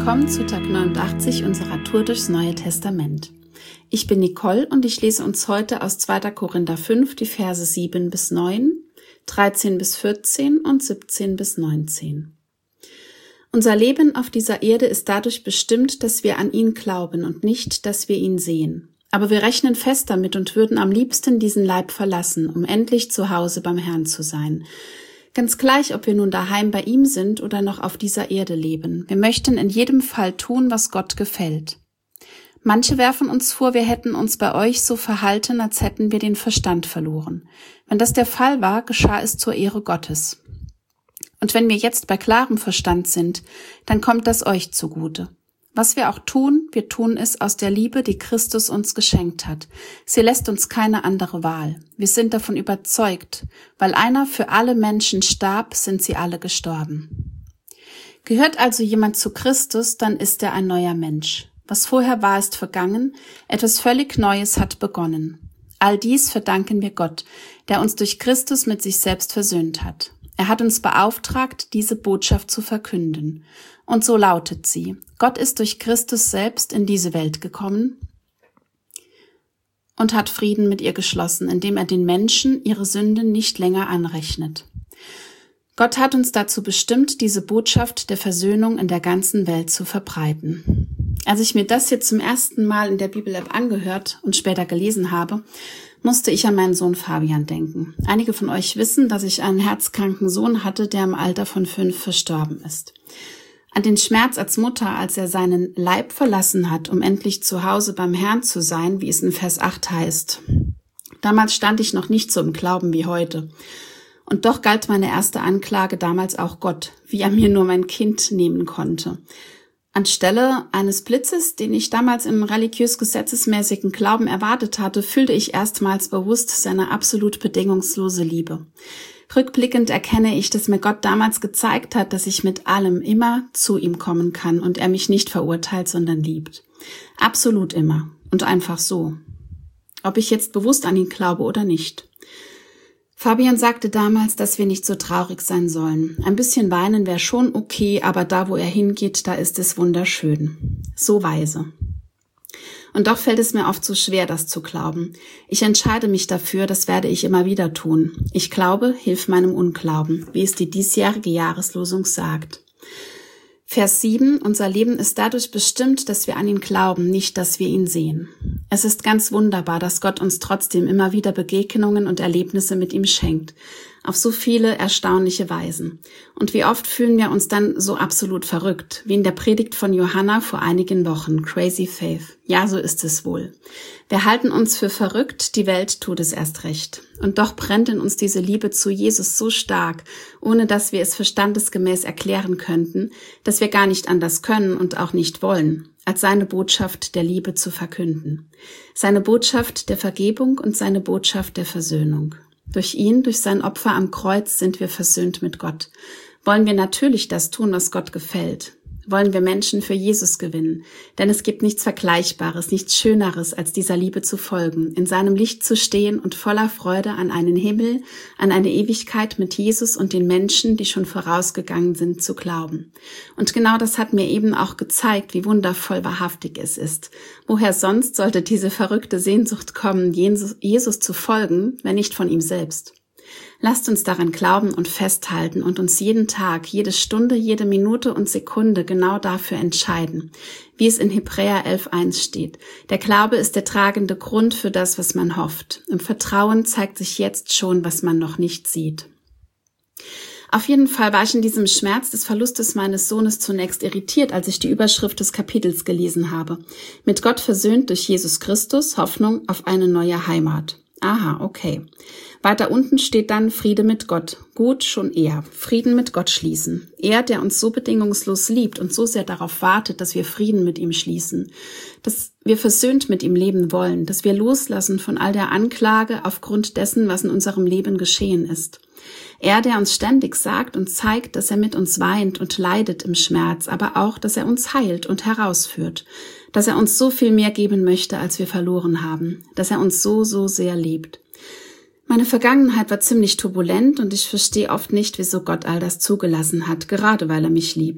willkommen zu Tag 89 unserer Tour durchs Neue Testament. Ich bin Nicole und ich lese uns heute aus 2. Korinther 5 die Verse 7 bis 9, 13 bis 14 und 17 bis 19. Unser Leben auf dieser Erde ist dadurch bestimmt, dass wir an ihn glauben und nicht, dass wir ihn sehen. Aber wir rechnen fest damit und würden am liebsten diesen Leib verlassen, um endlich zu Hause beim Herrn zu sein. Ganz gleich, ob wir nun daheim bei ihm sind oder noch auf dieser Erde leben. Wir möchten in jedem Fall tun, was Gott gefällt. Manche werfen uns vor, wir hätten uns bei euch so verhalten, als hätten wir den Verstand verloren. Wenn das der Fall war, geschah es zur Ehre Gottes. Und wenn wir jetzt bei klarem Verstand sind, dann kommt das euch zugute. Was wir auch tun, wir tun es aus der Liebe, die Christus uns geschenkt hat. Sie lässt uns keine andere Wahl. Wir sind davon überzeugt, weil einer für alle Menschen starb, sind sie alle gestorben. Gehört also jemand zu Christus, dann ist er ein neuer Mensch. Was vorher war, ist vergangen, etwas völlig Neues hat begonnen. All dies verdanken wir Gott, der uns durch Christus mit sich selbst versöhnt hat. Er hat uns beauftragt, diese Botschaft zu verkünden. Und so lautet sie: Gott ist durch Christus selbst in diese Welt gekommen und hat Frieden mit ihr geschlossen, indem er den Menschen ihre Sünden nicht länger anrechnet. Gott hat uns dazu bestimmt, diese Botschaft der Versöhnung in der ganzen Welt zu verbreiten. Als ich mir das jetzt zum ersten Mal in der Bibel-App angehört und später gelesen habe, musste ich an meinen Sohn Fabian denken. Einige von euch wissen, dass ich einen herzkranken Sohn hatte, der im Alter von 5 verstorben ist. An den Schmerz als Mutter, als er seinen Leib verlassen hat, um endlich zu Hause beim Herrn zu sein, wie es in Vers 8 heißt. Damals stand ich noch nicht so im Glauben wie heute. Und doch galt meine erste Anklage damals auch Gott, wie er mir nur mein Kind nehmen konnte. Anstelle eines Blitzes, den ich damals im religiös-gesetzesmäßigen Glauben erwartet hatte, fühlte ich erstmals bewusst seine absolut bedingungslose Liebe. Rückblickend erkenne ich, dass mir Gott damals gezeigt hat, dass ich mit allem immer zu ihm kommen kann und er mich nicht verurteilt, sondern liebt. Absolut immer und einfach so. Ob ich jetzt bewusst an ihn glaube oder nicht. Fabian sagte damals, dass wir nicht so traurig sein sollen. Ein bisschen weinen wäre schon okay, aber da, wo er hingeht, da ist es wunderschön. So weise. Und doch fällt es mir oft so schwer, das zu glauben. Ich entscheide mich dafür, das werde ich immer wieder tun. Ich glaube, hilf meinem Unglauben, wie es die diesjährige Jahreslosung sagt. Vers 7, unser Leben ist dadurch bestimmt, dass wir an ihn glauben, nicht, dass wir ihn sehen. Es ist ganz wunderbar, dass Gott uns trotzdem immer wieder Begegnungen und Erlebnisse mit ihm schenkt, auf so viele erstaunliche Weisen. Und wie oft fühlen wir uns dann so absolut verrückt, wie in der Predigt von Johanna vor einigen Wochen, Crazy Faith. Ja, so ist es wohl. Wir halten uns für verrückt, die Welt tut es erst recht. Und doch brennt in uns diese Liebe zu Jesus so stark, ohne dass wir es verstandesgemäß erklären könnten, dass wir gar nicht anders können und auch nicht wollen, als seine Botschaft der Liebe zu verkünden. Seine Botschaft der Vergebung und seine Botschaft der Versöhnung. Durch ihn, durch sein Opfer am Kreuz sind wir versöhnt mit Gott. Wollen wir natürlich das tun, was Gott gefällt. Wollen wir Menschen für Jesus gewinnen. Denn es gibt nichts Vergleichbares, nichts Schöneres, als dieser Liebe zu folgen, in seinem Licht zu stehen und voller Freude an einen Himmel, an eine Ewigkeit mit Jesus und den Menschen, die schon vorausgegangen sind, zu glauben. Und genau das hat mir eben auch gezeigt, wie wundervoll wahrhaftig es ist. Woher sonst sollte diese verrückte Sehnsucht kommen, Jesus zu folgen, wenn nicht von ihm selbst? Lasst uns daran glauben und festhalten und uns jeden Tag, jede Stunde, jede Minute und Sekunde genau dafür entscheiden, wie es in Hebräer 11,1 steht. Der Glaube ist der tragende Grund für das, was man hofft. Im Vertrauen zeigt sich jetzt schon, was man noch nicht sieht. Auf jeden Fall war ich in diesem Schmerz des Verlustes meines Sohnes zunächst irritiert, als ich die Überschrift des Kapitels gelesen habe. Mit Gott versöhnt durch Jesus Christus, Hoffnung auf eine neue Heimat. Aha, okay. Weiter unten steht dann Friede mit Gott. Gut, schon eher. Frieden mit Gott schließen. Er, der uns so bedingungslos liebt und so sehr darauf wartet, dass wir Frieden mit ihm schließen, dass wir versöhnt mit ihm leben wollen, dass wir loslassen von all der Anklage aufgrund dessen, was in unserem Leben geschehen ist. Er, der uns ständig sagt und zeigt, dass er mit uns weint und leidet im Schmerz, aber auch, dass er uns heilt und herausführt, dass er uns so viel mehr geben möchte, als wir verloren haben, dass er uns so, so sehr liebt. Meine Vergangenheit war ziemlich turbulent und ich verstehe oft nicht, wieso Gott all das zugelassen hat, gerade weil er mich liebt.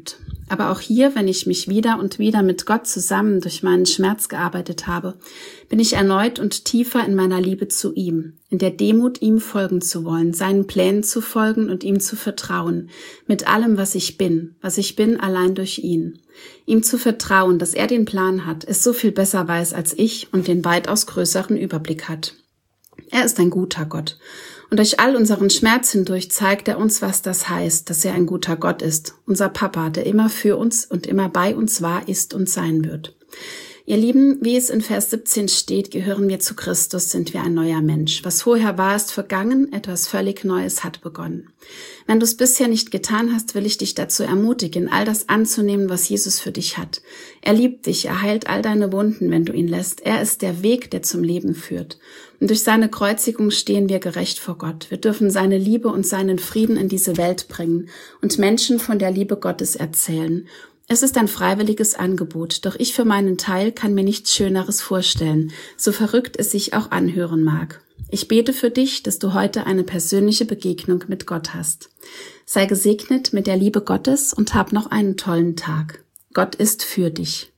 Aber auch hier, wenn ich mich wieder und wieder mit Gott zusammen durch meinen Schmerz gearbeitet habe, bin ich erneut und tiefer in meiner Liebe zu ihm, in der Demut, ihm folgen zu wollen, seinen Plänen zu folgen und ihm zu vertrauen, mit allem, was ich bin allein durch ihn. Ihm zu vertrauen, dass er den Plan hat, es so viel besser weiß als ich und den weitaus größeren Überblick hat. Er ist ein guter Gott. Und durch all unseren Schmerz hindurch zeigt er uns, was das heißt, dass er ein guter Gott ist, unser Papa, der immer für uns und immer bei uns war, ist und sein wird. Ihr Lieben, wie es in Vers 17 steht, gehören wir zu Christus, sind wir ein neuer Mensch. Was vorher war, ist vergangen, etwas völlig Neues hat begonnen. Wenn du es bisher nicht getan hast, will ich dich dazu ermutigen, all das anzunehmen, was Jesus für dich hat. Er liebt dich, er heilt all deine Wunden, wenn du ihn lässt. Er ist der Weg, der zum Leben führt. Und durch seine Kreuzigung stehen wir gerecht vor Gott. Wir dürfen seine Liebe und seinen Frieden in diese Welt bringen und Menschen von der Liebe Gottes erzählen. Es ist ein freiwilliges Angebot, doch ich für meinen Teil kann mir nichts Schöneres vorstellen, so verrückt es sich auch anhören mag. Ich bete für dich, dass du heute eine persönliche Begegnung mit Gott hast. Sei gesegnet mit der Liebe Gottes und hab noch einen tollen Tag. Gott ist für dich.